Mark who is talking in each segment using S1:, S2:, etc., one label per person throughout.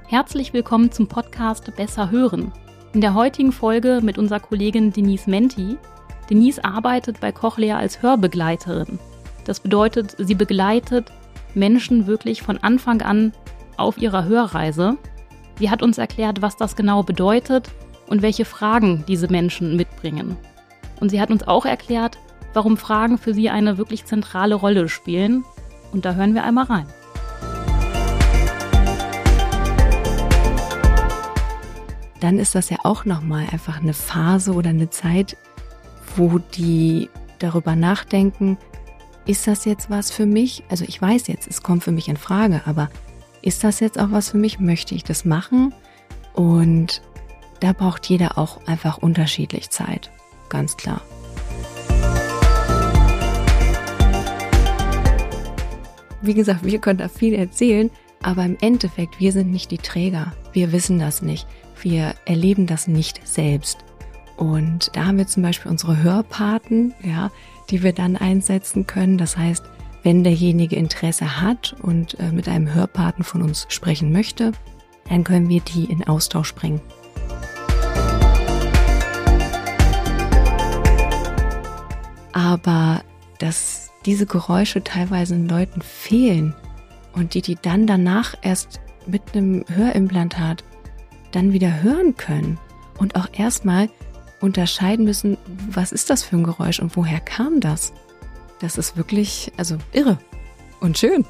S1: Herzlich willkommen zum Podcast Besser hören. In der heutigen Folge mit unserer Kollegin Denise Menti. Denise arbeitet bei Cochlea als Hörbegleiterin. Das bedeutet, sie begleitet Menschen wirklich von Anfang an auf ihrer Hörreise. Sie hat uns erklärt, was das genau bedeutet und welche Fragen diese Menschen mitbringen. Und sie hat uns auch erklärt, warum Fragen für sie eine wirklich zentrale Rolle spielen. Und da hören wir einmal rein.
S2: Dann ist das ja auch nochmal einfach eine Phase oder eine Zeit, wo die darüber nachdenken, ist das jetzt was für mich? Also ich weiß jetzt, es kommt für mich in Frage, aber ist das jetzt auch was für mich? Möchte ich das machen? Und da braucht jeder auch einfach unterschiedlich Zeit, ganz klar. Wie gesagt, wir können da viel erzählen, aber im Endeffekt, wir sind nicht die Träger. Wir wissen das nicht. Wir erleben das nicht selbst. Und da haben wir zum Beispiel unsere Hörpaten, ja, die wir dann einsetzen können. Das heißt, wenn derjenige Interesse hat und mit einem Hörpaten von uns sprechen möchte, dann können wir die in Austausch bringen. Aber dass diese Geräusche teilweise den Leuten fehlen und die dann danach erst mit einem Hörimplantat dann wieder hören können und auch erstmal unterscheiden müssen, was ist das für ein Geräusch und woher kam das? Das ist wirklich, also irre und schön.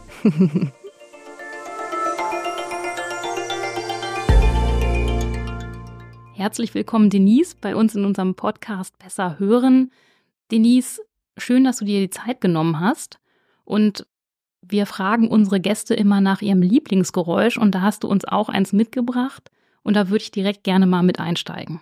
S1: Herzlich willkommen, Denise, bei uns in unserem Podcast Besser hören. Denise, schön, dass du dir die Zeit genommen hast. Und wir fragen unsere Gäste immer nach ihrem Lieblingsgeräusch und da hast du uns auch eins mitgebracht. Und da würde ich direkt gerne mal mit einsteigen.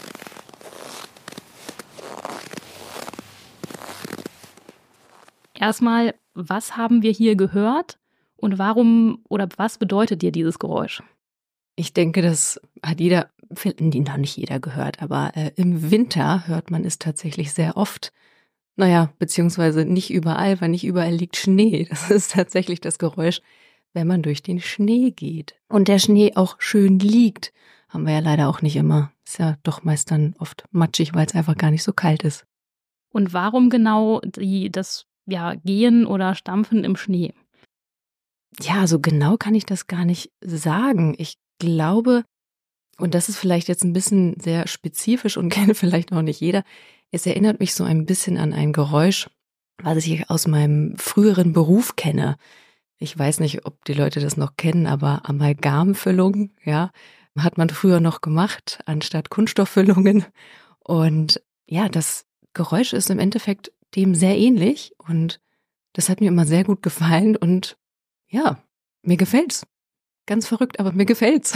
S1: Erstmal, was haben wir hier gehört und warum oder was bedeutet dir dieses Geräusch?
S2: Ich denke, das hat noch nicht jeder gehört, aber im Winter hört man es tatsächlich sehr oft. Naja, beziehungsweise nicht überall, weil nicht überall liegt Schnee. Das ist tatsächlich das Geräusch, wenn man durch den Schnee geht. Und der Schnee auch schön liegt, haben wir ja leider auch nicht immer. Ist ja doch meist dann oft matschig, weil es einfach gar nicht so kalt ist.
S1: Und warum genau das Gehen oder Stampfen im Schnee?
S2: Ja, so genau kann ich das gar nicht sagen. Ich glaube, und das ist vielleicht jetzt ein bisschen sehr spezifisch und kennt vielleicht auch nicht jeder, es erinnert mich so ein bisschen an ein Geräusch, was ich aus meinem früheren Beruf kenne. Ich weiß nicht, ob die Leute das noch kennen, aber Amalgamfüllung, ja, hat man früher noch gemacht, anstatt Kunststofffüllungen. Und ja, das Geräusch ist im Endeffekt dem sehr ähnlich und das hat mir immer sehr gut gefallen und ja, mir gefällt's. Ganz verrückt, aber mir gefällt's.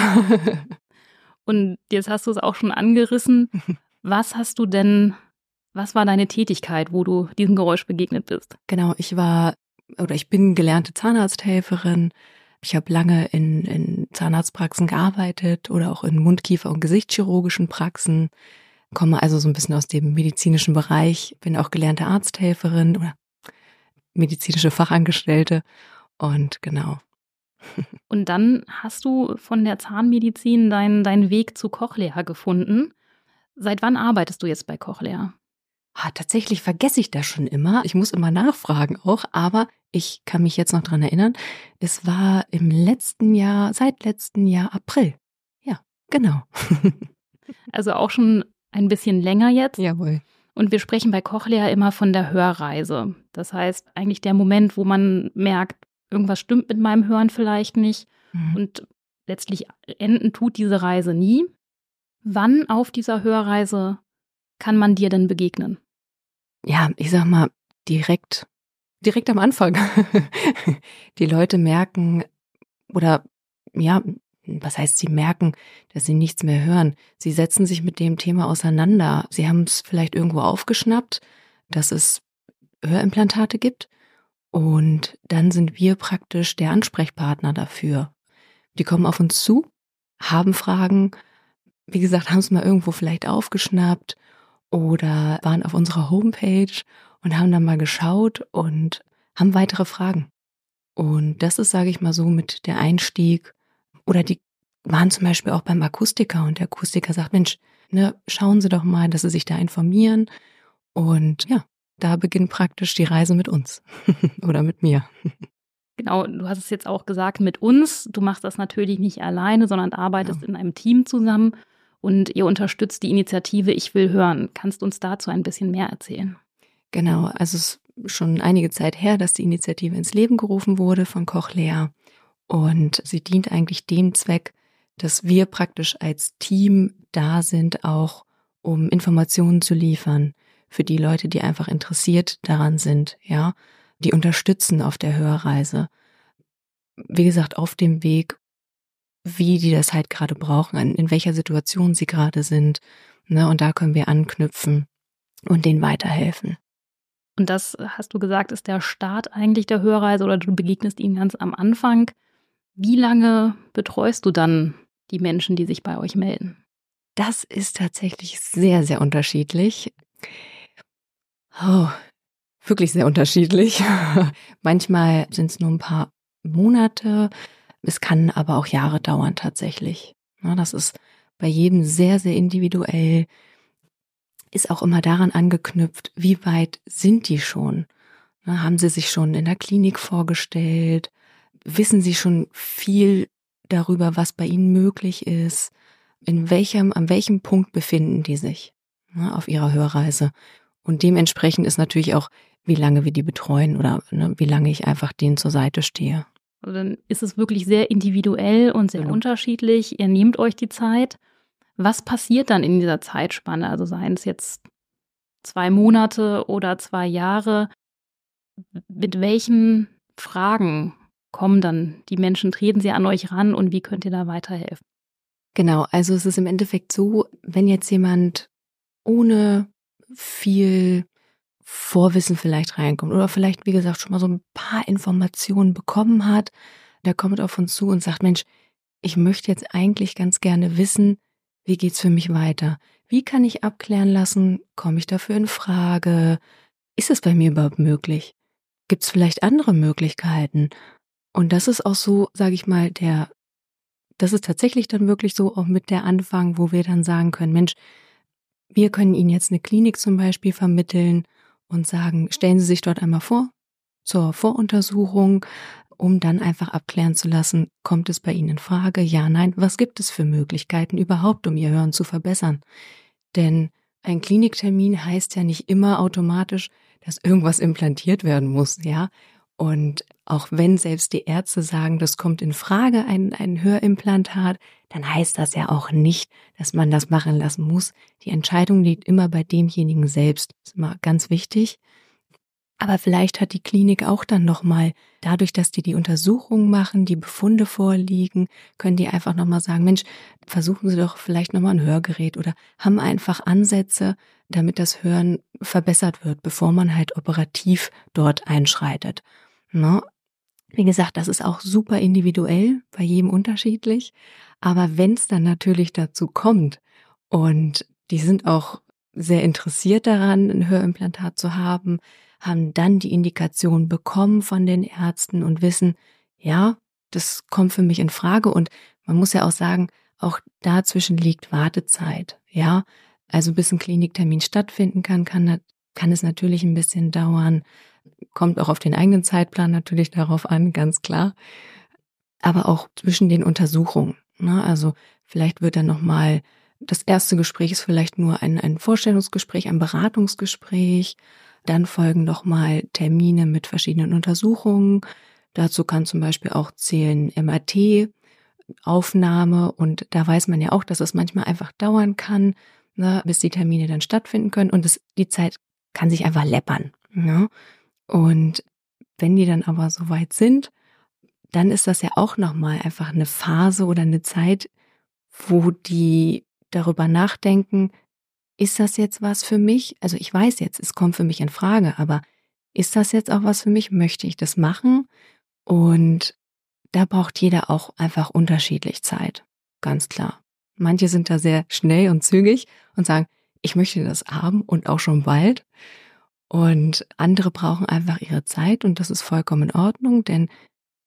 S1: Und jetzt hast du es auch schon angerissen. Was war deine Tätigkeit, wo du diesem Geräusch begegnet bist?
S2: Genau, ich bin gelernte Zahnarzthelferin. Ich habe lange in Zahnarztpraxen gearbeitet oder auch in Mund-, Kiefer- und Gesichtschirurgischen Praxen. Komme also so ein bisschen aus dem medizinischen Bereich, bin auch gelernte Arzthelferin oder medizinische Fachangestellte und genau.
S1: Und dann hast du von der Zahnmedizin deinen Weg zu Cochlea gefunden. Seit wann arbeitest du jetzt bei Cochlea?
S2: Tatsächlich vergesse ich das schon immer. Ich muss immer nachfragen auch, aber ich kann mich jetzt noch dran erinnern. Es war seit letztem Jahr April. Ja, genau.
S1: Also auch schon ein bisschen länger jetzt.
S2: Jawohl.
S1: Und wir sprechen bei Cochlea immer von der Hörreise. Das heißt eigentlich der Moment, wo man merkt, irgendwas stimmt mit meinem Hören vielleicht nicht. Und letztlich enden tut diese Reise nie. Wann auf dieser Hörreise kann man dir denn begegnen?
S2: Ja, ich sag mal, direkt am Anfang. Die Leute merken oder ja, was heißt, sie merken, dass sie nichts mehr hören. Sie setzen sich mit dem Thema auseinander. Sie haben es vielleicht irgendwo aufgeschnappt, dass es Hörimplantate gibt. Und dann sind wir praktisch der Ansprechpartner dafür. Die kommen auf uns zu, haben Fragen, wie gesagt, haben es mal irgendwo vielleicht aufgeschnappt oder waren auf unserer Homepage und haben dann mal geschaut und haben weitere Fragen. Und das ist, sage ich mal so, mit der Einstieg oder die waren zum Beispiel auch beim Akustiker und der Akustiker sagt, Mensch, ne, schauen Sie doch mal, dass Sie sich da informieren. Und ja, da beginnt praktisch die Reise mit uns oder mit mir.
S1: Genau, du hast es jetzt auch gesagt, mit uns. Du machst das natürlich nicht alleine, sondern arbeitest in einem Team zusammen und ihr unterstützt die Initiative Ich will hören. Kannst du uns dazu ein bisschen mehr erzählen?
S2: Genau, also es ist schon einige Zeit her, dass die Initiative ins Leben gerufen wurde von Cochlea. Und sie dient eigentlich dem Zweck, dass wir praktisch als Team da sind, auch um Informationen zu liefern für die Leute, die einfach interessiert daran sind, ja, die unterstützen auf der Hörreise. Wie gesagt, auf dem Weg, wie die das halt gerade brauchen, in welcher Situation sie gerade sind, ne, und da können wir anknüpfen und denen weiterhelfen.
S1: Und das, hast du gesagt, ist der Start eigentlich der Hörreise oder du begegnest ihnen ganz am Anfang. Wie lange betreust du dann die Menschen, die sich bei euch melden?
S2: Das ist tatsächlich sehr, sehr unterschiedlich. Oh, wirklich sehr unterschiedlich. Manchmal sind es nur ein paar Monate. Es kann aber auch Jahre dauern tatsächlich. Ja, das ist bei jedem sehr, sehr individuell. Ist auch immer daran angeknüpft, wie weit sind die schon? Na, haben sie sich schon in der Klinik vorgestellt? Wissen sie schon viel darüber, was bei ihnen möglich ist? An welchem Punkt befinden die sich, ne, auf ihrer Hörreise? Und dementsprechend ist natürlich auch, wie lange wir die betreuen oder ne, wie lange ich einfach denen zur Seite stehe.
S1: Also dann ist es wirklich sehr individuell und sehr unterschiedlich. Ihr nehmt euch die Zeit. Was passiert dann in dieser Zeitspanne? Also seien es jetzt 2 Monate oder 2 Jahre. Mit welchen Fragen kommen dann die Menschen? Treten sie an euch ran und wie könnt ihr da weiterhelfen?
S2: Genau, also es ist im Endeffekt so, wenn jetzt jemand ohne viel Vorwissen vielleicht reinkommt oder vielleicht, wie gesagt, schon mal so ein paar Informationen bekommen hat, der kommt auf uns zu und sagt, Mensch, ich möchte jetzt eigentlich ganz gerne wissen, wie geht's für mich weiter? Wie kann ich abklären lassen, komme ich dafür in Frage? Ist es bei mir überhaupt möglich? Gibt es vielleicht andere Möglichkeiten? Und das ist auch so, sage ich mal, das ist tatsächlich dann wirklich so auch mit der Anfang, wo wir dann sagen können, Mensch, wir können Ihnen jetzt eine Klinik zum Beispiel vermitteln und sagen, stellen Sie sich dort einmal vor zur Voruntersuchung, um dann einfach abklären zu lassen, kommt es bei Ihnen in Frage? Ja, nein, was gibt es für Möglichkeiten überhaupt, um Ihr Hören zu verbessern? Denn ein Kliniktermin heißt ja nicht immer automatisch, dass irgendwas implantiert werden muss, ja. Und auch wenn selbst die Ärzte sagen, das kommt in Frage, ein Hörimplantat, dann heißt das ja auch nicht, dass man das machen lassen muss. Die Entscheidung liegt immer bei demjenigen selbst. Das ist immer ganz wichtig. Aber vielleicht hat die Klinik auch dann nochmal, dadurch, dass die Untersuchungen machen, die Befunde vorliegen, können die einfach nochmal sagen, Mensch, versuchen Sie doch vielleicht nochmal ein Hörgerät oder haben einfach Ansätze, damit das Hören verbessert wird, bevor man halt operativ dort einschreitet. Ne? Wie gesagt, das ist auch super individuell, bei jedem unterschiedlich. Aber wenn es dann natürlich dazu kommt und die sind auch sehr interessiert daran, ein Hörimplantat zu haben dann die Indikation bekommen von den Ärzten und wissen, ja, das kommt für mich in Frage. Und man muss ja auch sagen, auch dazwischen liegt Wartezeit. Ja, also bis ein Kliniktermin stattfinden kann es natürlich ein bisschen dauern. Kommt auch auf den eigenen Zeitplan natürlich darauf an, ganz klar. Aber auch zwischen den Untersuchungen. Ne? Also vielleicht wird dann nochmal, das erste Gespräch ist vielleicht nur ein Vorstellungsgespräch, ein Beratungsgespräch. Dann folgen nochmal Termine mit verschiedenen Untersuchungen. Dazu kann zum Beispiel auch zählen MRT-Aufnahme. Und da weiß man ja auch, dass es manchmal einfach dauern kann, ne, bis die Termine dann stattfinden können. Und die Zeit kann sich einfach läppern. Ne? Und wenn die dann aber soweit sind, dann ist das ja auch nochmal einfach eine Phase oder eine Zeit, wo die darüber nachdenken, ist das jetzt was für mich? Also ich weiß jetzt, es kommt für mich in Frage, aber ist das jetzt auch was für mich? Möchte ich das machen? Und da braucht jeder auch einfach unterschiedlich Zeit, ganz klar. Manche sind da sehr schnell und zügig und sagen, ich möchte das haben und auch schon bald. Und andere brauchen einfach ihre Zeit und das ist vollkommen in Ordnung, denn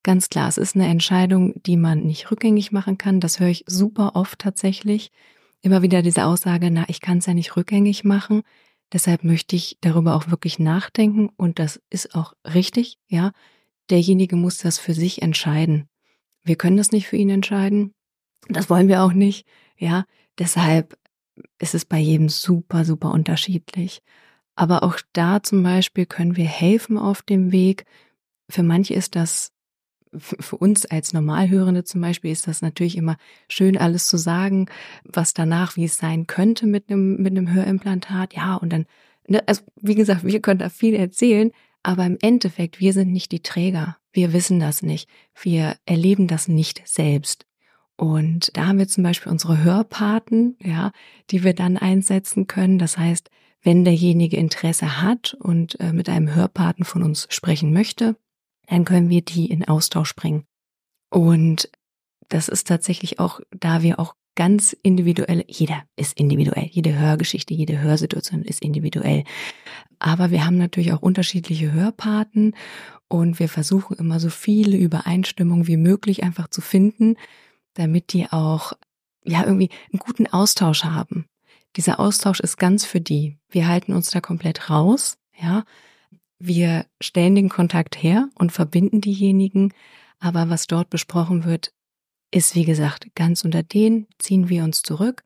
S2: ganz klar, es ist eine Entscheidung, die man nicht rückgängig machen kann. Das höre ich super oft tatsächlich. Immer wieder diese Aussage, na, ich kann es ja nicht rückgängig machen. Deshalb möchte ich darüber auch wirklich nachdenken. Und das ist auch richtig, ja. Derjenige muss das für sich entscheiden. Wir können das nicht für ihn entscheiden. Das wollen wir auch nicht, ja. Deshalb ist es bei jedem super, super unterschiedlich. Aber auch da zum Beispiel können wir helfen auf dem Weg. Für manche ist das, für uns als Normalhörende zum Beispiel, ist das natürlich immer schön, alles zu sagen, was danach, wie es sein könnte mit einem Hörimplantat. Ja, und dann, ne, also wie gesagt, wir können da viel erzählen, aber im Endeffekt, wir sind nicht die Träger. Wir wissen das nicht. Wir erleben das nicht selbst. Und da haben wir zum Beispiel unsere Hörpaten, ja, die wir dann einsetzen können. Das heißt, wenn derjenige Interesse hat und mit einem Hörpaten von uns sprechen möchte, dann können wir die in Austausch bringen. Und das ist tatsächlich auch, da wir auch ganz individuell, jeder ist individuell, jede Hörgeschichte, jede Hörsituation ist individuell. Aber wir haben natürlich auch unterschiedliche Hörpaten und wir versuchen immer so viele Übereinstimmungen wie möglich einfach zu finden, damit die auch ja irgendwie einen guten Austausch haben. Dieser Austausch ist ganz für die. Wir halten uns da komplett raus, ja. Wir stellen den Kontakt her und verbinden diejenigen, aber was dort besprochen wird, ist wie gesagt ganz unter denen, ziehen wir uns zurück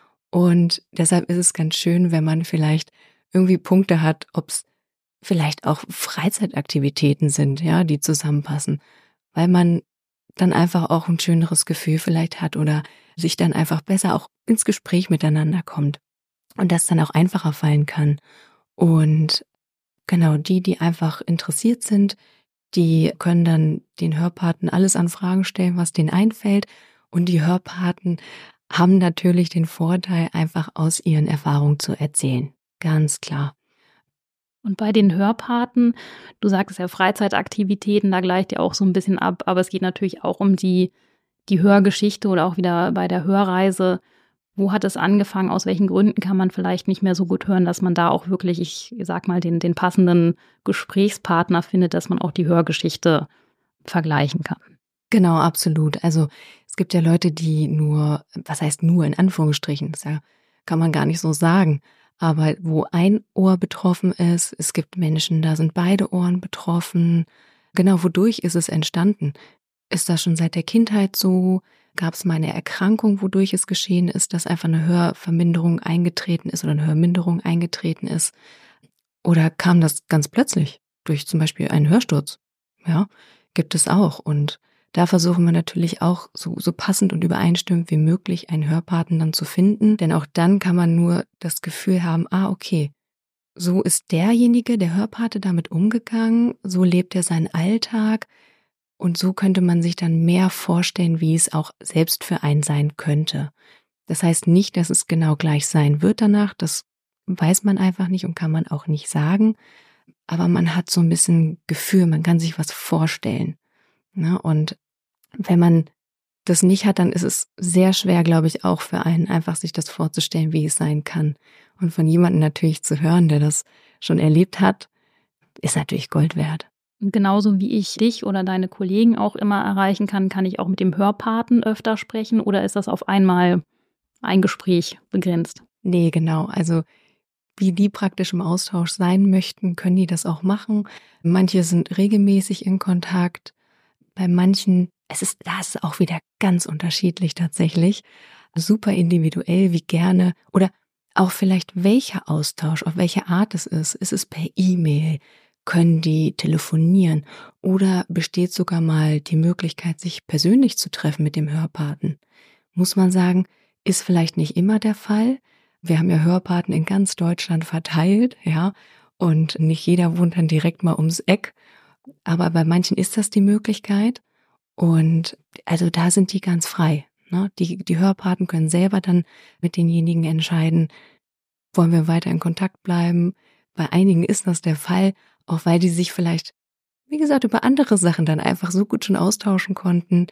S2: und deshalb ist es ganz schön, wenn man vielleicht irgendwie Punkte hat, ob es vielleicht auch Freizeitaktivitäten sind, ja, die zusammenpassen, weil man dann einfach auch ein schöneres Gefühl vielleicht hat oder sich dann einfach besser auch ins Gespräch miteinander kommt und das dann auch einfacher fallen kann. Und genau, die einfach interessiert sind, die können dann den Hörpaten alles an Fragen stellen, was denen einfällt. Und die Hörpaten haben natürlich den Vorteil, einfach aus ihren Erfahrungen zu erzählen. Ganz klar.
S1: Und bei den Hörpaten, du sagtest ja Freizeitaktivitäten, da gleicht ja auch so ein bisschen ab, aber es geht natürlich auch um die Hörgeschichte oder auch wieder bei der Hörreise. Wo hat es angefangen? Aus welchen Gründen kann man vielleicht nicht mehr so gut hören, dass man da auch wirklich, ich sag mal, den passenden Gesprächspartner findet, dass man auch die Hörgeschichte vergleichen kann?
S2: Genau, absolut. Also es gibt ja Leute, die nur, was heißt nur in Anführungsstrichen, das kann man gar nicht so sagen, aber wo ein Ohr betroffen ist, es gibt Menschen, da sind beide Ohren betroffen. Genau, wodurch ist es entstanden? Ist das schon seit der Kindheit so? Gab es mal eine Erkrankung, wodurch es geschehen ist, dass einfach eine Hörverminderung eingetreten ist oder eine Hörminderung eingetreten ist? Oder kam das ganz plötzlich durch zum Beispiel einen Hörsturz? Ja, gibt es auch. Und da versuchen wir natürlich auch so passend und übereinstimmend wie möglich einen Hörpaten dann zu finden. Denn auch dann kann man nur das Gefühl haben, okay, so ist derjenige, der Hörpate, damit umgegangen, so lebt er seinen Alltag. Und so könnte man sich dann mehr vorstellen, wie es auch selbst für einen sein könnte. Das heißt nicht, dass es genau gleich sein wird danach, das weiß man einfach nicht und kann man auch nicht sagen. Aber man hat so ein bisschen Gefühl, man kann sich was vorstellen. Ne? Und wenn man das nicht hat, dann ist es sehr schwer, glaube ich, auch für einen, einfach sich das vorzustellen, wie es sein kann. Und von jemandem natürlich zu hören, der das schon erlebt hat, ist natürlich Gold wert.
S1: Genauso wie ich dich oder deine Kollegen auch immer erreichen kann ich auch mit dem Hörpaten öfter sprechen oder ist das auf einmal ein Gespräch begrenzt?
S2: Nee, genau. Also wie die praktisch im Austausch sein möchten, können die das auch machen. Manche sind regelmäßig in Kontakt. Bei manchen, da ist es auch wieder ganz unterschiedlich tatsächlich. Super individuell, wie gerne oder auch vielleicht welcher Austausch, auf welche Art es ist. Ist es per E-Mail? Können die telefonieren oder besteht sogar mal die Möglichkeit, sich persönlich zu treffen mit dem Hörpaten? Muss man sagen, ist vielleicht nicht immer der Fall. Wir haben ja Hörpaten in ganz Deutschland verteilt, ja, und nicht jeder wohnt dann direkt mal ums Eck. Aber bei manchen ist das die Möglichkeit und also da sind die ganz frei. Ne? Die Hörpaten können selber dann mit denjenigen entscheiden, wollen wir weiter in Kontakt bleiben. Bei einigen ist das der Fall, auch weil die sich vielleicht, wie gesagt, über andere Sachen dann einfach so gut schon austauschen konnten.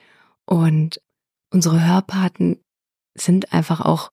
S2: Und unsere Hörpaten sind einfach auch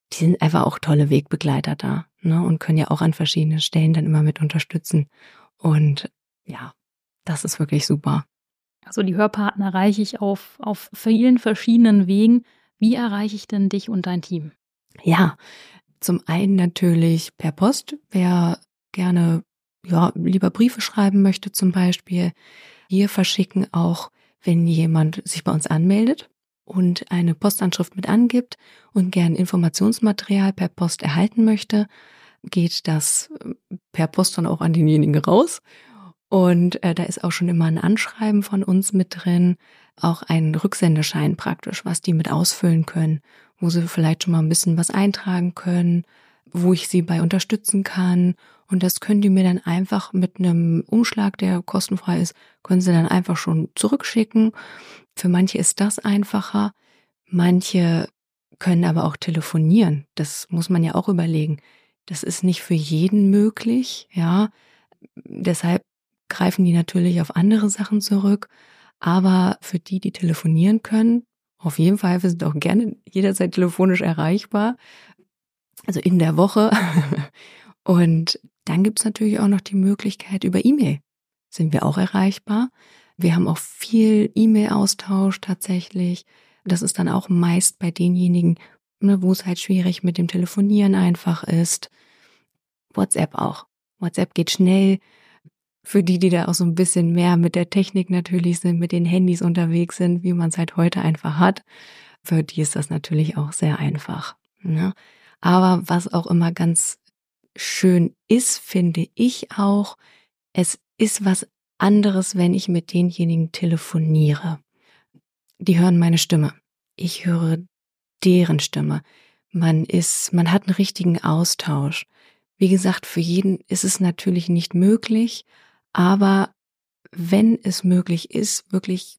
S2: tolle Wegbegleiter da, ne? Und können ja auch an verschiedenen Stellen dann immer mit unterstützen. Und ja, das ist wirklich super.
S1: Also die Hörpartner erreiche ich auf vielen verschiedenen Wegen. Wie erreiche ich denn dich und dein Team?
S2: Ja, zum einen natürlich per Post, wer gerne lieber Briefe schreiben möchte zum Beispiel. Wir verschicken auch, wenn jemand sich bei uns anmeldet und eine Postanschrift mit angibt und gern Informationsmaterial per Post erhalten möchte, geht das per Post dann auch an denjenigen raus. Und da ist auch schon immer ein Anschreiben von uns mit drin, auch ein Rücksendeschein praktisch, was die mit ausfüllen können, wo sie vielleicht schon mal ein bisschen was eintragen können, wo ich sie bei unterstützen kann. Und das können die mir dann einfach mit einem Umschlag, der kostenfrei ist, können sie dann einfach schon zurückschicken. Für manche ist das einfacher. Manche können aber auch telefonieren. Das muss man ja auch überlegen. Das ist nicht für jeden möglich, ja. Deshalb greifen die natürlich auf andere Sachen zurück. Aber für die telefonieren können, auf jeden Fall, wir sind auch gerne jederzeit telefonisch erreichbar. Also in der Woche. Und dann gibt's natürlich auch noch die Möglichkeit, über E-Mail sind wir auch erreichbar. Wir haben auch viel E-Mail-Austausch tatsächlich. Das ist dann auch meist bei denjenigen, wo es halt schwierig mit dem Telefonieren einfach ist. WhatsApp auch. WhatsApp geht schnell. Für die da auch so ein bisschen mehr mit der Technik natürlich sind, mit den Handys unterwegs sind, wie man es halt heute einfach hat, für die ist das natürlich auch sehr einfach. Ne? Aber was auch immer ganz schön ist, finde ich auch, es ist was anderes, wenn ich mit denjenigen telefoniere. Die hören meine Stimme. Ich höre deren Stimme. Man hat einen richtigen Austausch. Wie gesagt, für jeden ist es natürlich nicht möglich, aber wenn es möglich ist, wirklich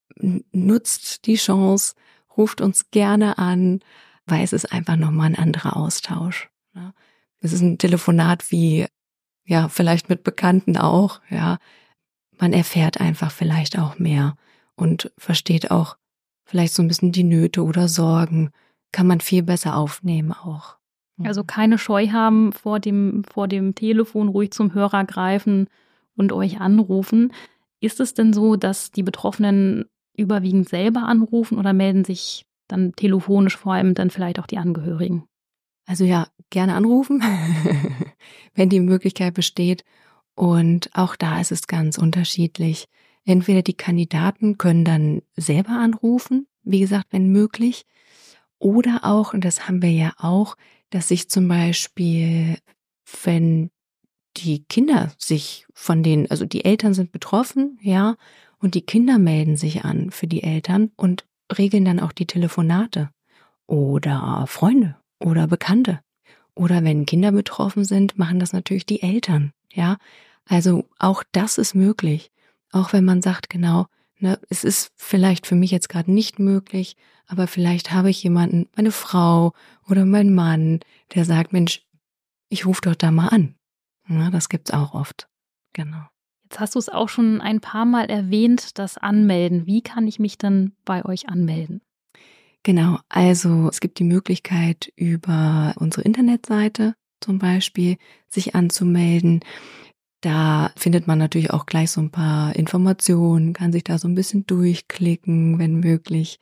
S2: nutzt die Chance, ruft uns gerne an, weil es ist einfach nochmal ein anderer Austausch. Es ist ein Telefonat wie, ja, vielleicht mit Bekannten auch, ja. Man erfährt einfach vielleicht auch mehr und versteht auch vielleicht so ein bisschen die Nöte oder Sorgen, kann man viel besser aufnehmen auch.
S1: Also keine Scheu haben vor dem Telefon, ruhig zum Hörer greifen und euch anrufen. Ist es denn so, dass die Betroffenen überwiegend selber anrufen oder melden sich dann telefonisch vor allem dann vielleicht auch die Angehörigen?
S2: Also ja, gerne anrufen, wenn die Möglichkeit besteht. Und auch da ist es ganz unterschiedlich. Entweder die Kandidaten können dann selber anrufen, wie gesagt, wenn möglich. Oder auch, und das haben wir ja auch, dass sich zum Beispiel, wenn die Kinder also die Eltern sind betroffen, ja, und die Kinder melden sich an für die Eltern und regeln dann auch die Telefonate. Oder Freunde oder Bekannte. Oder wenn Kinder betroffen sind, machen das natürlich die Eltern, ja. Also auch das ist möglich. Auch wenn man sagt, genau, ne, es ist vielleicht für mich jetzt gerade nicht möglich, aber vielleicht habe ich jemanden, meine Frau oder mein Mann, der sagt, Mensch, ich rufe doch da mal an. Ja, das gibt's auch oft. Genau.
S1: Jetzt hast du es auch schon ein paar Mal erwähnt, das Anmelden. Wie kann ich mich dann bei euch anmelden?
S2: Genau, also es gibt die Möglichkeit, über unsere Internetseite zum Beispiel sich anzumelden. Da findet man natürlich auch gleich so ein paar Informationen, kann sich da so ein bisschen durchklicken, wenn möglich.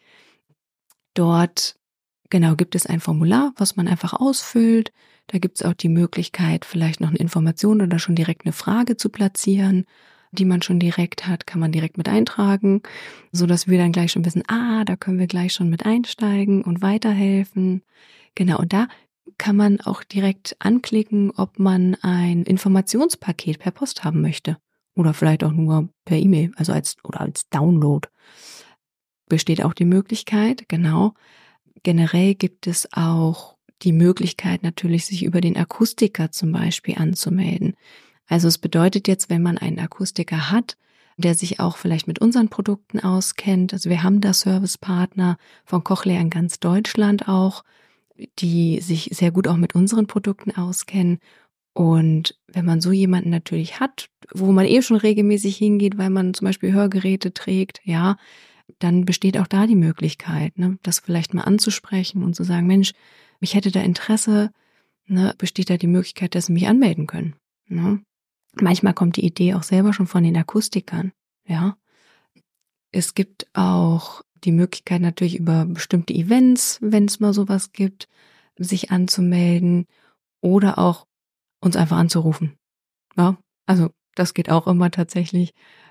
S2: Dort, genau, gibt es ein Formular, was man einfach ausfüllt. Da gibt es auch die Möglichkeit, vielleicht noch eine Information oder schon direkt eine Frage zu platzieren, die man schon direkt hat, kann man direkt mit eintragen, so dass wir dann gleich schon wissen, da können wir gleich schon mit einsteigen und weiterhelfen. Genau, und da kann man auch direkt anklicken, ob man ein Informationspaket per Post haben möchte oder vielleicht auch nur per E-Mail, also als Download. Besteht auch die Möglichkeit, genau. Generell gibt es auch die Möglichkeit natürlich, sich über den Akustiker zum Beispiel anzumelden. Also es bedeutet jetzt, wenn man einen Akustiker hat, der sich auch vielleicht mit unseren Produkten auskennt, also wir haben da Servicepartner von Cochlea in ganz Deutschland auch, die sich sehr gut auch mit unseren Produkten auskennen. Und wenn man so jemanden natürlich hat, wo man schon regelmäßig hingeht, weil man zum Beispiel Hörgeräte trägt, ja, dann besteht auch da die Möglichkeit, ne, das vielleicht mal anzusprechen und zu sagen, Mensch, ich hätte da Interesse, ne, besteht da die Möglichkeit, dass sie mich anmelden können. Ne? Manchmal kommt die Idee auch selber schon von den Akustikern, ja. Es gibt auch die Möglichkeit natürlich über bestimmte Events, wenn es mal sowas gibt, sich anzumelden oder auch uns einfach anzurufen. Ja, also das geht auch immer tatsächlich.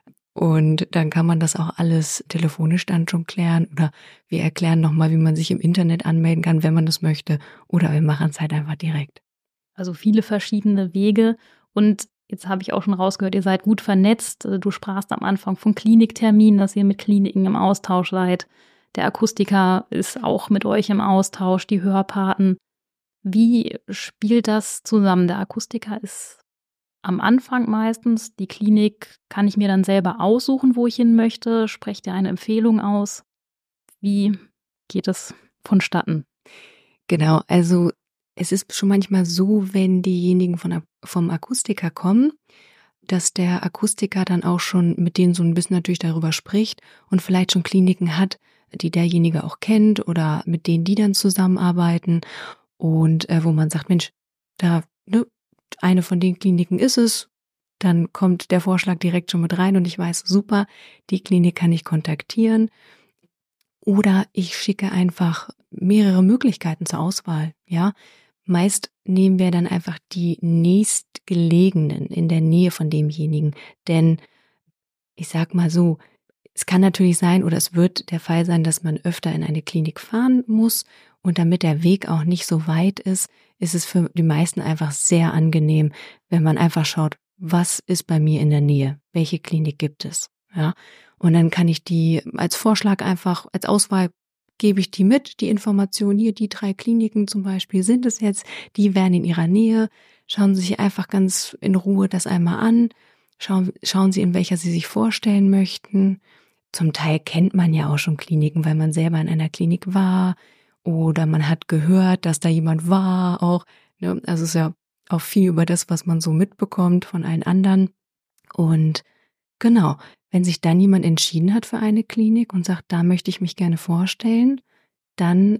S2: Und dann kann man das auch alles telefonisch dann schon klären oder wir erklären nochmal, wie man sich im Internet anmelden kann, wenn man das möchte, oder wir machen es halt einfach direkt.
S1: Also viele verschiedene Wege und jetzt habe ich auch schon rausgehört, ihr seid gut vernetzt. Du sprachst am Anfang von Klinikterminen, dass ihr mit Kliniken im Austausch seid. Der Akustiker ist auch mit euch im Austausch, die Hörpaten. Wie spielt das zusammen? Der Akustiker ist am Anfang meistens, die Klinik kann ich mir dann selber aussuchen, wo ich hin möchte. Sprecht ihr eine Empfehlung aus? Wie geht es vonstatten?
S2: Genau, also es ist schon manchmal so, wenn diejenigen vom Akustiker kommen, dass der Akustiker dann auch schon mit denen so ein bisschen natürlich darüber spricht und vielleicht schon Kliniken hat, die derjenige auch kennt oder mit denen die dann zusammenarbeiten und wo man sagt, Mensch, da eine von den Kliniken ist es, dann kommt der Vorschlag direkt schon mit rein und ich weiß, super, die Klinik kann ich kontaktieren. Oder ich schicke einfach mehrere Möglichkeiten zur Auswahl, ja. Meist nehmen wir dann einfach die nächstgelegenen in der Nähe von demjenigen, denn ich sag mal so, es kann natürlich sein oder es wird der Fall sein, dass man öfter in eine Klinik fahren muss und damit der Weg auch nicht so weit ist, ist es für die meisten einfach sehr angenehm, wenn man einfach schaut, was ist bei mir in der Nähe, welche Klinik gibt es, ja. Und dann kann ich die als Vorschlag einfach, als Auswahl gebe ich die mit, die Information hier, die 3 Kliniken zum Beispiel sind es jetzt, die wären in ihrer Nähe, schauen Sie sich einfach ganz in Ruhe das einmal an, schauen Sie, in welcher Sie sich vorstellen möchten. Zum Teil kennt man ja auch schon Kliniken, weil man selber in einer Klinik war oder man hat gehört, dass da jemand war auch, ne? Also es ist ja auch viel über das, was man so mitbekommt von allen anderen. Und genau, wenn sich dann jemand entschieden hat für eine Klinik und sagt, da möchte ich mich gerne vorstellen, dann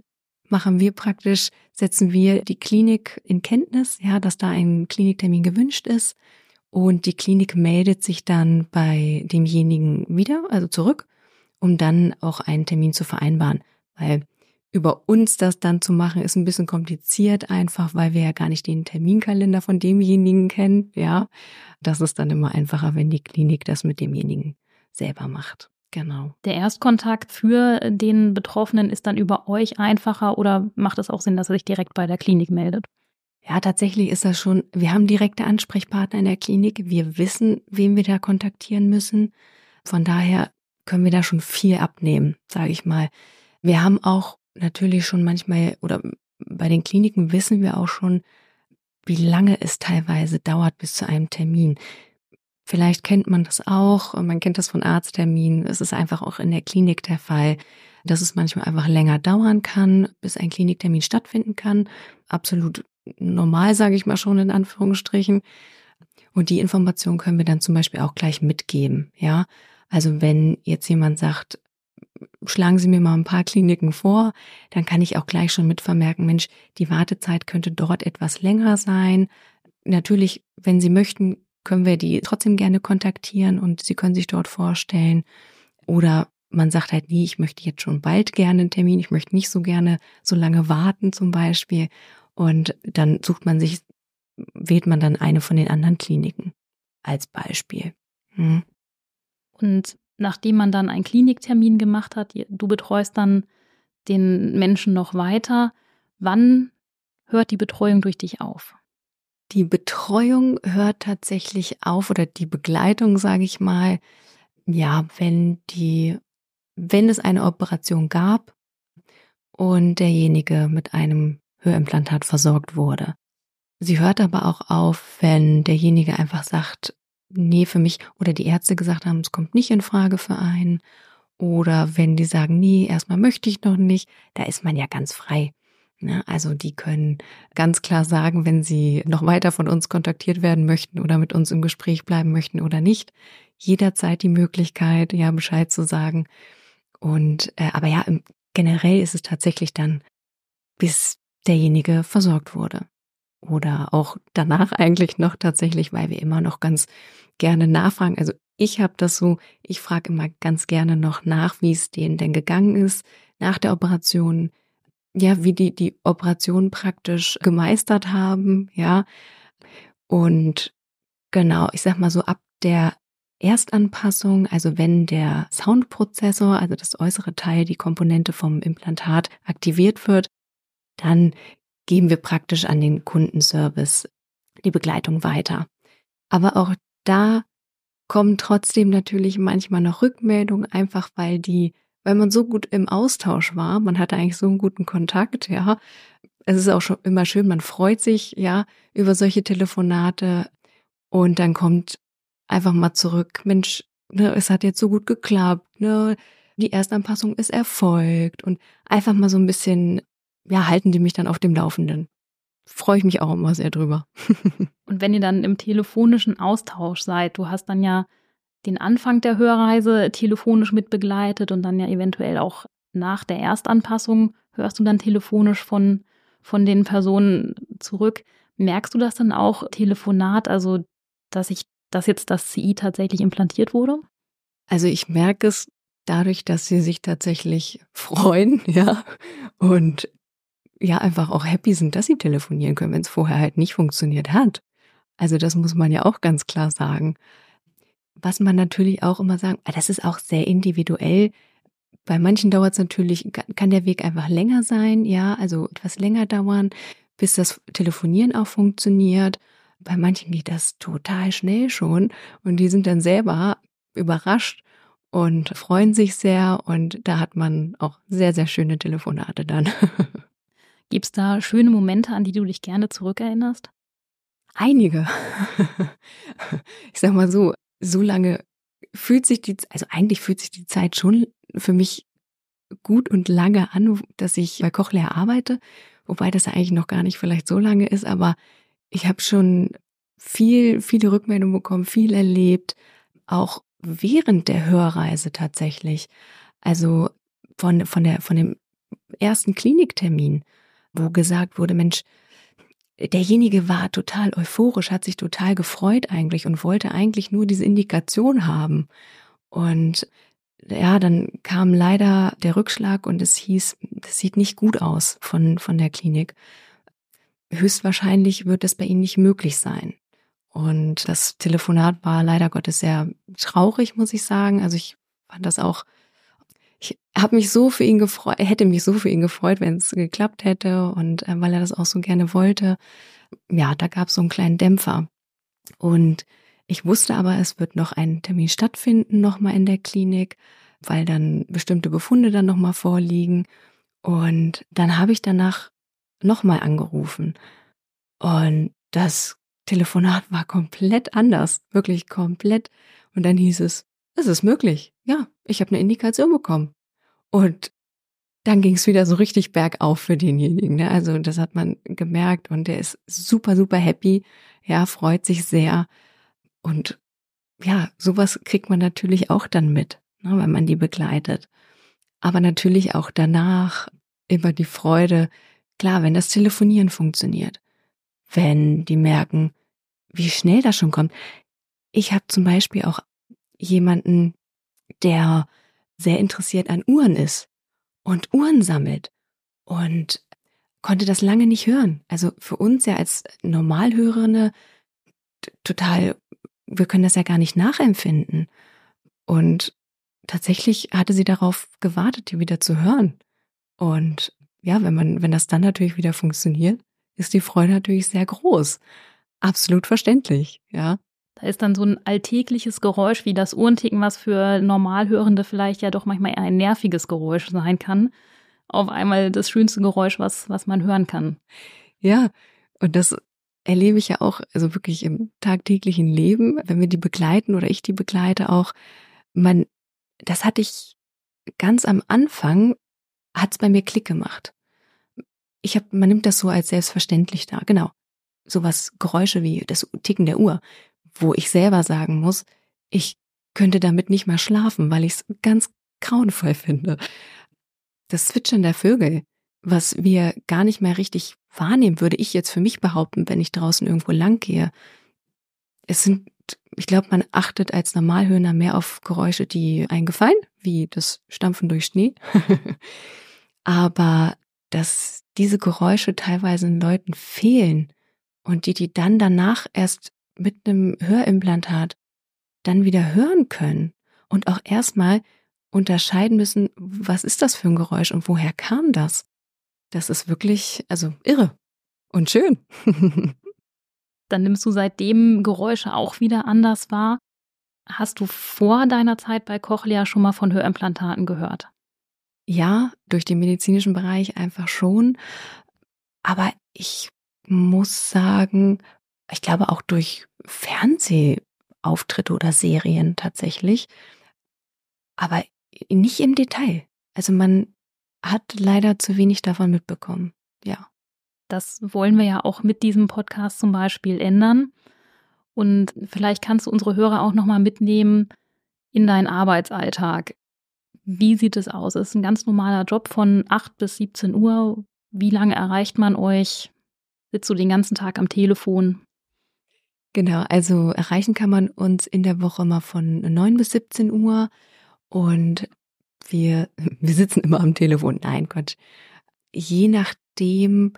S2: setzen wir die Klinik in Kenntnis, ja, dass da ein Kliniktermin gewünscht ist und die Klinik meldet sich dann bei demjenigen wieder, also zurück, um dann auch einen Termin zu vereinbaren, weil über uns das dann zu machen, ist ein bisschen kompliziert, einfach weil wir ja gar nicht den Terminkalender von demjenigen kennen, ja. Das ist dann immer einfacher, wenn die Klinik das mit demjenigen selber macht. Genau.
S1: Der Erstkontakt für den Betroffenen ist dann über euch einfacher oder macht es auch Sinn, dass er sich direkt bei der Klinik meldet?
S2: Ja, tatsächlich ist das schon, wir haben direkte Ansprechpartner in der Klinik, wir wissen, wen wir da kontaktieren müssen. Von daher können wir da schon viel abnehmen, sage ich mal. Wir haben auch natürlich schon manchmal, oder bei den Kliniken wissen wir auch schon, wie lange es teilweise dauert bis zu einem Termin. Vielleicht kennt man das auch, man kennt das von Arztterminen, es ist einfach auch in der Klinik der Fall, dass es manchmal einfach länger dauern kann, bis ein Kliniktermin stattfinden kann. Absolut normal, sage ich mal schon in Anführungsstrichen. Und die Information können wir dann zum Beispiel auch gleich mitgeben, ja. Also wenn jetzt jemand sagt, schlagen Sie mir mal ein paar Kliniken vor, dann kann ich auch gleich schon mitvermerken, Mensch, die Wartezeit könnte dort etwas länger sein. Natürlich, wenn Sie möchten, können wir die trotzdem gerne kontaktieren und Sie können sich dort vorstellen. Oder man sagt halt, nee, ich möchte jetzt schon bald gerne einen Termin, ich möchte nicht so gerne so lange warten zum Beispiel. Und dann wählt man dann eine von den anderen Kliniken als Beispiel.
S1: Und nachdem man dann einen Kliniktermin gemacht hat, du betreust dann den Menschen noch weiter, wann hört die Betreuung durch dich auf?
S2: Die Betreuung hört tatsächlich auf oder die Begleitung, sage ich mal, ja, wenn es eine Operation gab und derjenige mit einem Hörimplantat versorgt wurde. Sie hört aber auch auf, wenn derjenige einfach sagt, nee, für mich, oder die Ärzte gesagt haben, es kommt nicht in Frage für einen, oder wenn die sagen, nee, erstmal möchte ich noch nicht, da ist man ja ganz frei. Also die können ganz klar sagen, wenn sie noch weiter von uns kontaktiert werden möchten oder mit uns im Gespräch bleiben möchten oder nicht. Jederzeit die Möglichkeit, ja, Bescheid zu sagen. Und aber ja, generell ist es tatsächlich dann, bis derjenige versorgt wurde. Oder auch danach eigentlich noch tatsächlich, weil wir immer noch ganz gerne nachfragen. Also Ich habe das so, ich frage immer ganz gerne noch nach, wie es denen denn gegangen ist nach der Operation, ja, wie die Operation praktisch gemeistert haben, ja. Und genau, ich sag mal so ab der Erstanpassung, also wenn der Soundprozessor, also das äußere Teil, die Komponente vom Implantat aktiviert wird, dann geben wir praktisch an den Kundenservice die Begleitung weiter. Aber auch da kommen trotzdem natürlich manchmal noch Rückmeldungen, einfach weil man so gut im Austausch war, man hatte eigentlich so einen guten Kontakt, ja. Es ist auch schon immer schön, man freut sich, ja, über solche Telefonate und dann kommt einfach mal zurück, Mensch, ne, es hat jetzt so gut geklappt, ne, die Erstanpassung ist erfolgt und einfach mal so ein bisschen, ja, halten die mich dann auf dem Laufenden. Freue ich mich auch immer sehr drüber.
S1: Und wenn ihr dann im telefonischen Austausch seid, du hast dann ja den Anfang der Hörreise telefonisch mit begleitet und dann ja eventuell auch nach der Erstanpassung hörst du dann telefonisch von den Personen zurück. Merkst du das dann auch Telefonat, also dass jetzt das CI tatsächlich implantiert wurde?
S2: Also ich merke es dadurch, dass sie sich tatsächlich freuen, ja, und ja, einfach auch happy sind, dass sie telefonieren können, wenn es vorher halt nicht funktioniert hat. Also das muss man ja auch ganz klar sagen. Was man natürlich auch immer sagen, das ist auch sehr individuell. Bei manchen dauert es natürlich, kann der Weg einfach länger sein, ja, also etwas länger dauern, bis das Telefonieren auch funktioniert. Bei manchen geht das total schnell schon und die sind dann selber überrascht und freuen sich sehr und da hat man auch sehr, sehr schöne Telefonate dann.
S1: Gibt es da schöne Momente, an die du dich gerne zurückerinnerst?
S2: Einige. Ich sag mal so lange eigentlich fühlt sich die Zeit schon für mich gut und lange an, dass ich bei Cochlea arbeite, wobei das ja eigentlich noch gar nicht vielleicht so lange ist, aber ich habe schon viele Rückmeldungen bekommen, viel erlebt, auch während der Hörreise tatsächlich. Also von dem ersten Kliniktermin, wo gesagt wurde, Mensch, derjenige war total euphorisch, hat sich total gefreut eigentlich und wollte eigentlich nur diese Indikation haben. Und ja, dann kam leider der Rückschlag und es hieß, das sieht nicht gut aus von der Klinik. Höchstwahrscheinlich wird es bei Ihnen nicht möglich sein. Und das Telefonat war leider Gottes sehr traurig, muss ich sagen. Also ich fand das auch, ich habe mich so für ihn gefreut, hätte mich so für ihn gefreut, wenn es geklappt hätte und weil er das auch so gerne wollte. Ja, da gab es so einen kleinen Dämpfer. Und ich wusste aber, es wird noch ein Termin stattfinden, nochmal in der Klinik, weil dann bestimmte Befunde dann nochmal vorliegen. Und dann habe ich danach nochmal angerufen. Und das Telefonat war komplett anders, wirklich komplett. Und dann hieß es ist möglich. Ja, ich habe eine Indikation bekommen. Und dann ging es wieder so richtig bergauf für denjenigen. Ne? Also das hat man gemerkt und der ist super, super happy. Ja, freut sich sehr. Und ja, sowas kriegt man natürlich auch dann mit, ne, wenn man die begleitet. Aber natürlich auch danach immer die Freude, klar, wenn das Telefonieren funktioniert. Wenn die merken, wie schnell das schon kommt. Ich habe zum Beispiel auch jemanden, der sehr interessiert an Uhren ist und Uhren sammelt und konnte das lange nicht hören. Also für uns ja als Normalhörende total, wir können das ja gar nicht nachempfinden. Und tatsächlich hatte sie darauf gewartet, die wieder zu hören. Und ja, wenn das dann natürlich wieder funktioniert, ist die Freude natürlich sehr groß. Absolut verständlich, ja.
S1: Da ist dann so ein alltägliches Geräusch wie das Uhrenticken, was für Normalhörende vielleicht ja doch manchmal eher ein nerviges Geräusch sein kann, auf einmal das schönste Geräusch, was man hören kann.
S2: Ja, und das erlebe ich ja auch, also wirklich im tagtäglichen Leben, wenn wir die begleiten oder ich die begleite auch. Das hatte ich ganz am Anfang, hat es bei mir Klick gemacht. Man nimmt das so als selbstverständlich da, genau. Sowas, Geräusche wie das Ticken der Uhr, wo ich selber sagen muss, ich könnte damit nicht mehr schlafen, weil ich es ganz grauenvoll finde. Das Zwitschern der Vögel, was wir gar nicht mehr richtig wahrnehmen, würde ich jetzt für mich behaupten, wenn ich draußen irgendwo lang gehe. Es sind Ich glaube, man achtet als Normalhörender mehr auf Geräusche, die einem gefallen, wie das Stampfen durch Schnee. Aber dass diese Geräusche teilweise den Leuten fehlen und die dann danach erst mit einem Hörimplantat dann wieder hören können und auch erstmal unterscheiden müssen, was ist das für ein Geräusch und woher kam das? Das ist wirklich, also irre und schön.
S1: Dann nimmst du seitdem Geräusche auch wieder anders wahr. Hast du vor deiner Zeit bei Cochlea schon mal von Hörimplantaten gehört?
S2: Ja, durch den medizinischen Bereich einfach schon. Aber ich muss sagen, ich glaube auch durch Fernsehauftritte oder Serien tatsächlich, aber nicht im Detail. Also man hat leider zu wenig davon mitbekommen, ja.
S1: Das wollen wir ja auch mit diesem Podcast zum Beispiel ändern. Und vielleicht kannst du unsere Hörer auch nochmal mitnehmen in deinen Arbeitsalltag. Wie sieht es aus? Es ist ein ganz normaler Job von 8 bis 17 Uhr. Wie lange erreicht man euch? Sitzt du den ganzen Tag am Telefon?
S2: Genau, also erreichen kann man uns in der Woche mal von 9 bis 17 Uhr und wir sitzen immer am Telefon. Nein, Quatsch. Je nachdem,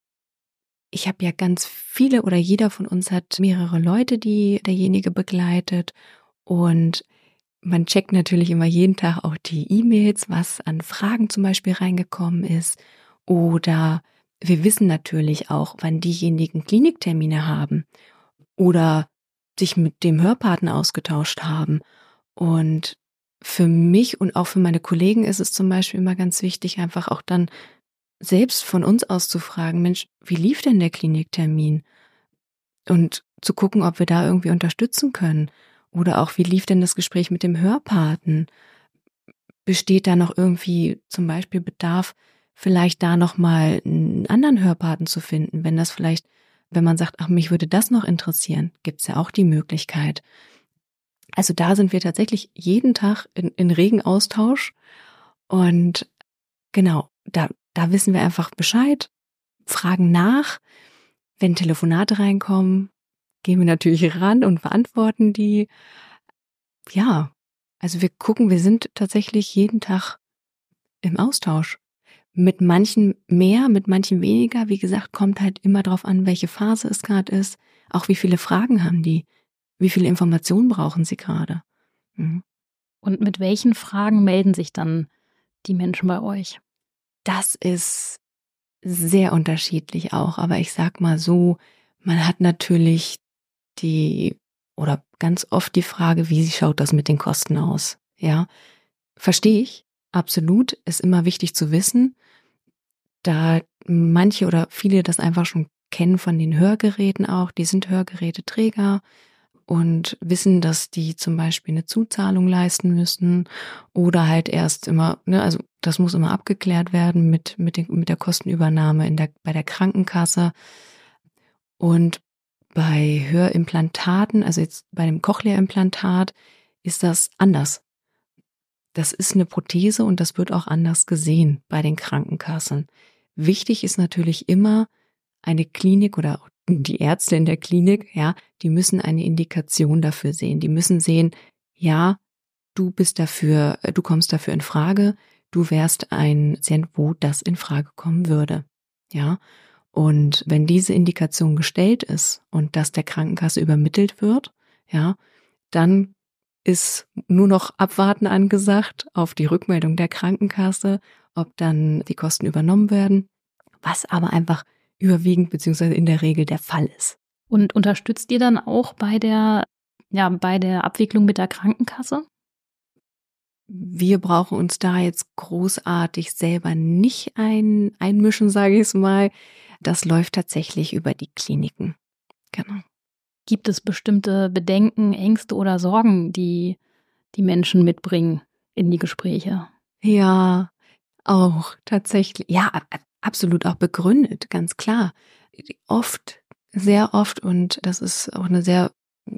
S2: ich habe ja ganz viele oder jeder von uns hat mehrere Leute, die derjenige begleitet und man checkt natürlich immer jeden Tag auch die E-Mails, was an Fragen zum Beispiel reingekommen ist oder wir wissen natürlich auch, wann diejenigen Kliniktermine haben oder sich mit dem Hörpartner ausgetauscht haben. Und für mich und auch für meine Kollegen ist es zum Beispiel immer ganz wichtig, einfach auch dann selbst von uns aus zu fragen, Mensch, wie lief denn der Kliniktermin? Und zu gucken, ob wir da irgendwie unterstützen können. Oder auch, wie lief denn das Gespräch mit dem Hörpaten? Besteht da noch irgendwie zum Beispiel Bedarf, vielleicht da nochmal einen anderen Hörpaten zu finden? Wenn das vielleicht, wenn man sagt, ach, mich würde das noch interessieren, gibt's ja auch die Möglichkeit. Also da sind wir tatsächlich jeden Tag in regen Austausch. Und genau, da wissen wir einfach Bescheid, fragen nach. Wenn Telefonate reinkommen, gehen wir natürlich ran und beantworten die. Ja, also wir gucken, wir sind tatsächlich jeden Tag im Austausch. Mit manchen mehr, mit manchen weniger. Wie gesagt, kommt halt immer drauf an, welche Phase es gerade ist. Auch wie viele Fragen haben die? Wie viele Informationen brauchen sie gerade? Mhm.
S1: Und mit welchen Fragen melden sich dann die Menschen bei euch?
S2: Das ist sehr unterschiedlich auch, aber ich sag mal so, man hat natürlich oder ganz oft die Frage, wie schaut das mit den Kosten aus? Ja, verstehe ich, absolut, ist immer wichtig zu wissen, da manche oder viele das einfach schon kennen von den Hörgeräten auch, die sind Hörgeräteträger und wissen, dass die zum Beispiel eine Zuzahlung leisten müssen oder halt erst immer, ne, also das muss immer abgeklärt werden mit der Kostenübernahme bei der Krankenkasse. Und bei Hörimplantaten, also jetzt bei dem Cochlea-Implantat, ist das anders. Das ist eine Prothese und das wird auch anders gesehen bei den Krankenkassen. Wichtig ist natürlich immer eine Klinik oder die Ärzte in der Klinik, ja, die müssen eine Indikation dafür sehen. Die müssen sehen, ja, du kommst dafür in Frage, du wärst ein Patient, wo das in Frage kommen würde. Ja. Und wenn diese Indikation gestellt ist und das der Krankenkasse übermittelt wird, ja, dann ist nur noch Abwarten angesagt auf die Rückmeldung der Krankenkasse, ob dann die Kosten übernommen werden, was aber einfach überwiegend beziehungsweise in der Regel der Fall ist.
S1: Und unterstützt ihr dann auch bei der Abwicklung mit der Krankenkasse?
S2: Wir brauchen uns da jetzt großartig selber nicht einmischen, sage ich es mal. Das läuft tatsächlich über die Kliniken. Genau.
S1: Gibt es bestimmte Bedenken, Ängste oder Sorgen, die die Menschen mitbringen in die Gespräche?
S2: Ja, auch tatsächlich. Ja, absolut auch begründet, ganz klar. Oft, sehr oft, und das ist auch eine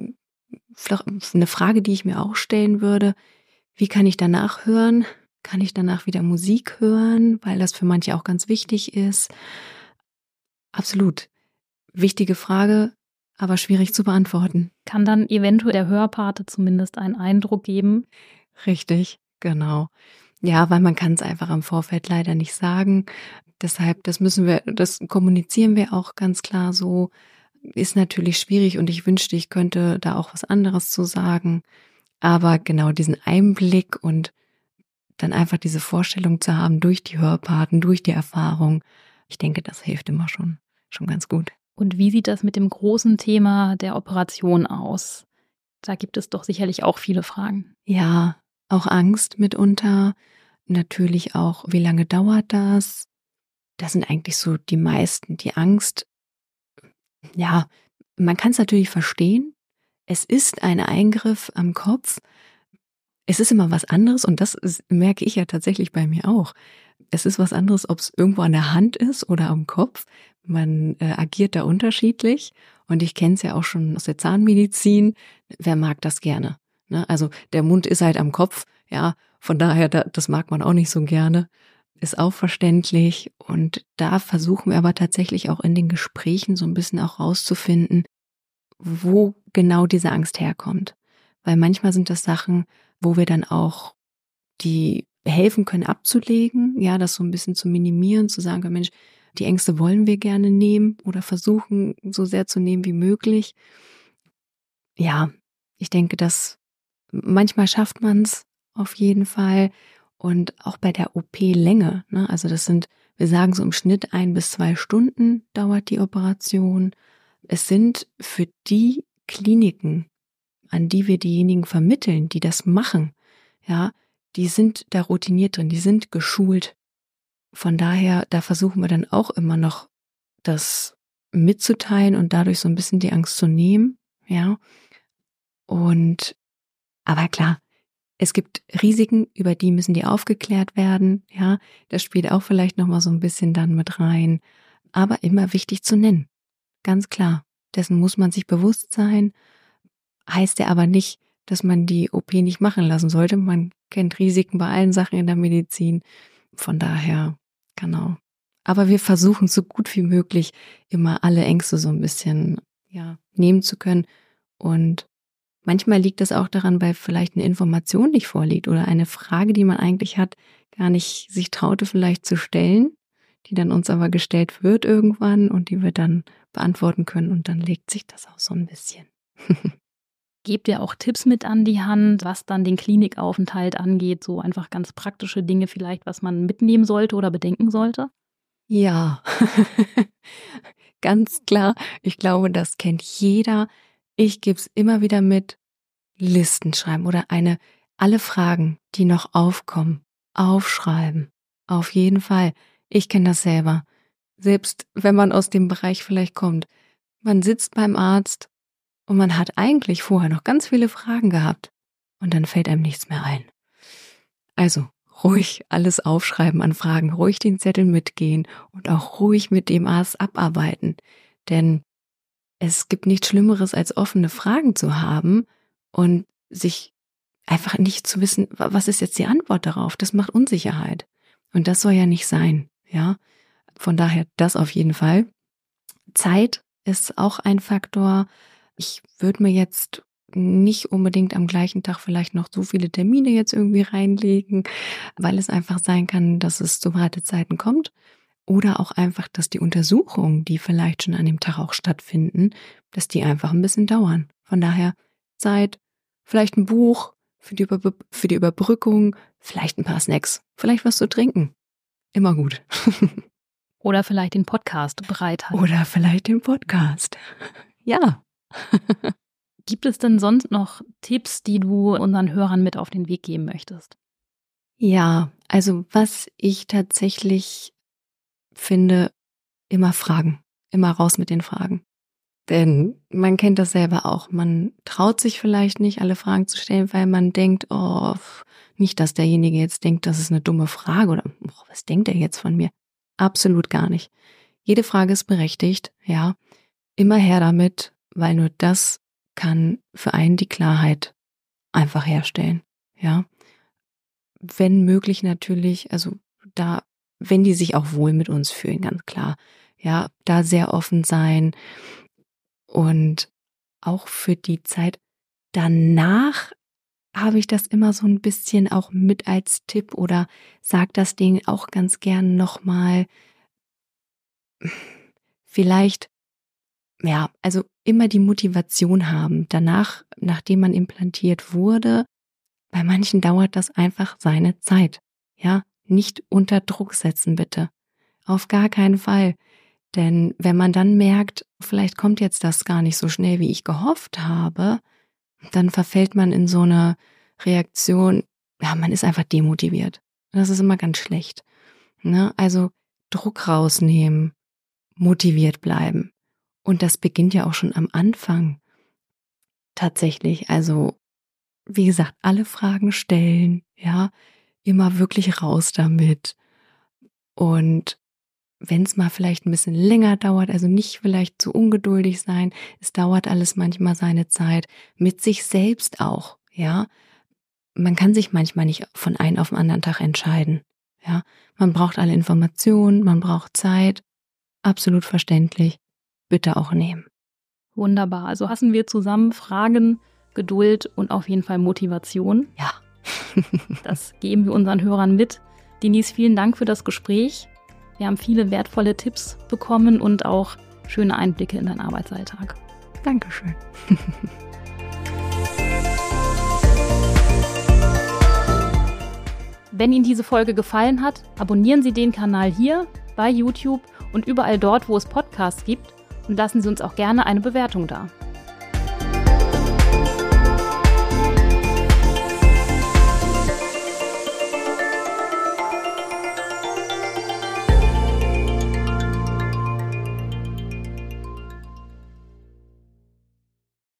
S2: Frage, die ich mir auch stellen würde. Wie kann ich danach hören? Kann ich danach wieder Musik hören? Weil das für manche auch ganz wichtig ist. Absolut. Wichtige Frage. aber schwierig zu beantworten.
S1: Kann dann eventuell der Hörpate zumindest einen Eindruck geben?
S2: Richtig, genau. Ja, weil man kann es einfach im Vorfeld leider nicht sagen. Deshalb, das kommunizieren wir auch ganz klar so. Ist natürlich schwierig und ich wünschte, ich könnte da auch was anderes zu sagen. Aber genau diesen Einblick und dann einfach diese Vorstellung zu haben durch die Hörpaten, durch die Erfahrung, ich denke, das hilft immer schon ganz gut.
S1: Und wie sieht das mit dem großen Thema der Operation aus? Da gibt es doch sicherlich auch viele Fragen.
S2: Ja, auch Angst mitunter. Natürlich auch, wie lange dauert das? Das sind eigentlich so die meisten. Die Angst, ja, man kann es natürlich verstehen. Es ist ein Eingriff am Kopf. Es ist immer was anderes und merke ich ja tatsächlich bei mir auch. Es ist was anderes, ob es irgendwo an der Hand ist oder am Kopf. Man agiert da unterschiedlich und ich kenne es ja auch schon aus der Zahnmedizin. Wer mag das gerne? Ne? Also der Mund ist halt am Kopf, ja, von daher, das mag man auch nicht so gerne. Ist auch verständlich und da versuchen wir aber tatsächlich auch in den Gesprächen so ein bisschen auch rauszufinden, wo genau diese Angst herkommt. Weil manchmal sind das Sachen, wo wir dann auch die helfen können abzulegen, ja, das so ein bisschen zu minimieren, zu sagen, Mensch, die Ängste wollen wir gerne nehmen oder versuchen so sehr zu nehmen wie möglich. Ja, ich denke, dass manchmal schafft man es auf jeden Fall und auch bei der OP-Länge, ne, also wir sagen so im Schnitt 1 bis 2 Stunden dauert die Operation. Es sind für die Kliniken, an die wir diejenigen vermitteln, die das machen, ja, die sind da routiniert drin, die sind geschult. Von daher, da versuchen wir dann auch immer noch, das mitzuteilen und dadurch so ein bisschen die Angst zu nehmen, ja. Aber klar, es gibt Risiken, über die müssen die aufgeklärt werden, ja. Das spielt auch vielleicht nochmal so ein bisschen dann mit rein. Aber immer wichtig zu nennen, ganz klar. Dessen muss man sich bewusst sein. Heißt ja aber nicht, dass man die OP nicht machen lassen sollte. Man kennt Risiken bei allen Sachen in der Medizin. Von daher, genau. Aber wir versuchen so gut wie möglich immer alle Ängste so ein bisschen, ja, nehmen zu können. Und manchmal liegt es auch daran, weil vielleicht eine Information nicht vorliegt oder eine Frage, die man eigentlich hat, gar nicht sich traute vielleicht zu stellen, die dann uns aber gestellt wird irgendwann und die wir dann beantworten können und dann legt sich das auch so ein bisschen.
S1: Gebt ihr auch Tipps mit an die Hand, was dann den Klinikaufenthalt angeht, so einfach ganz praktische Dinge vielleicht, was man mitnehmen sollte oder bedenken sollte?
S2: Ja, ganz klar. Ich glaube, das kennt jeder. Ich gebe es immer wieder mit, Listen schreiben oder alle Fragen, die noch aufkommen, aufschreiben. Auf jeden Fall. Ich kenne das selber. Selbst wenn man aus dem Bereich vielleicht kommt. Man sitzt beim Arzt und man hat eigentlich vorher noch ganz viele Fragen gehabt und dann fällt einem nichts mehr ein. Also ruhig alles aufschreiben an Fragen, ruhig den Zettel mitgehen und auch ruhig mit dem Arzt abarbeiten. Denn es gibt nichts Schlimmeres, als offene Fragen zu haben und sich einfach nicht zu wissen, was ist jetzt die Antwort darauf? Das macht Unsicherheit. Und das soll ja nicht sein, ja. Von daher das auf jeden Fall. Zeit ist auch ein Faktor. Ich würde mir jetzt nicht unbedingt am gleichen Tag vielleicht noch so viele Termine jetzt irgendwie reinlegen, weil es einfach sein kann, dass es zu Wartezeiten kommt. Oder auch einfach, dass die Untersuchungen, die vielleicht schon an dem Tag auch stattfinden, dass die einfach ein bisschen dauern. Von daher Zeit, vielleicht ein Buch für die Überbrückung, vielleicht ein paar Snacks, vielleicht was zu trinken. Immer gut.
S1: Oder vielleicht den Podcast bereithalten.
S2: Oder vielleicht den Podcast. Ja.
S1: Gibt es denn sonst noch Tipps, die du unseren Hörern mit auf den Weg geben möchtest?
S2: Ja, also was ich tatsächlich finde, immer Fragen, immer raus mit den Fragen. Denn man kennt das selber auch, man traut sich vielleicht nicht, alle Fragen zu stellen, weil man denkt, oh, nicht, dass derjenige jetzt denkt, das ist eine dumme Frage oder was denkt er jetzt von mir? Absolut gar nicht. Jede Frage ist berechtigt, ja. Immer her damit, weil nur das kann für einen die Klarheit einfach herstellen, ja. Wenn möglich natürlich, also da, wenn die sich auch wohl mit uns fühlen, ganz klar, ja, da sehr offen sein Und auch für die Zeit danach habe ich das immer so ein bisschen auch mit als Tipp oder sage das Ding auch ganz gern nochmal. Vielleicht, ja, also immer die Motivation haben. Danach, nachdem man implantiert wurde, bei manchen dauert das einfach seine Zeit. Ja, nicht unter Druck setzen, bitte. Auf gar keinen Fall. Denn wenn man dann merkt, vielleicht kommt jetzt das gar nicht so schnell, wie ich gehofft habe, dann verfällt man in so eine Reaktion, ja, man ist einfach demotiviert. Das ist immer ganz schlecht. Ne? Also Druck rausnehmen, motiviert bleiben. Und das beginnt ja auch schon am Anfang. Tatsächlich, also wie gesagt, alle Fragen stellen, ja, immer wirklich raus damit. Und wenn es mal vielleicht ein bisschen länger dauert, also nicht vielleicht zu ungeduldig sein, es dauert alles manchmal seine Zeit, mit sich selbst auch, ja. Man kann sich manchmal nicht von einem auf den anderen Tag entscheiden, ja. Man braucht alle Informationen, man braucht Zeit, absolut verständlich, bitte auch nehmen.
S1: Wunderbar, also fassen wir zusammen: Fragen, Geduld und auf jeden Fall Motivation.
S2: Ja.
S1: Das geben wir unseren Hörern mit. Denise, vielen Dank für das Gespräch. Wir haben viele wertvolle Tipps bekommen und auch schöne Einblicke in deinen Arbeitsalltag.
S2: Dankeschön.
S1: Wenn Ihnen diese Folge gefallen hat, abonnieren Sie den Kanal hier bei YouTube und überall dort, wo es Podcasts gibt, und lassen Sie uns auch gerne eine Bewertung da.